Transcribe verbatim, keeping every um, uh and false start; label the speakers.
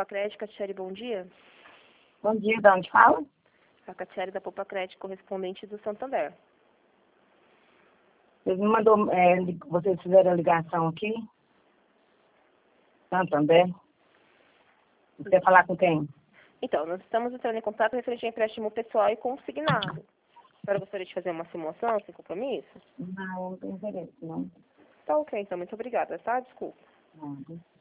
Speaker 1: Crédito, Catiele, bom dia.
Speaker 2: Bom dia, de onde fala?
Speaker 1: A Catiele da Poupa Crédito, correspondente do Santander.
Speaker 2: Vocês me mandou, é, vocês fizeram a ligação aqui? Santander? Você quer falar com quem?
Speaker 1: Então, nós estamos entrando em contato referente a empréstimo pessoal e consignado. A senhora gostaria de fazer uma simulação sem compromisso?
Speaker 2: Não, não tenho interesse, não.
Speaker 1: Tá ok, então, muito obrigada, tá? Desculpa.
Speaker 2: Não.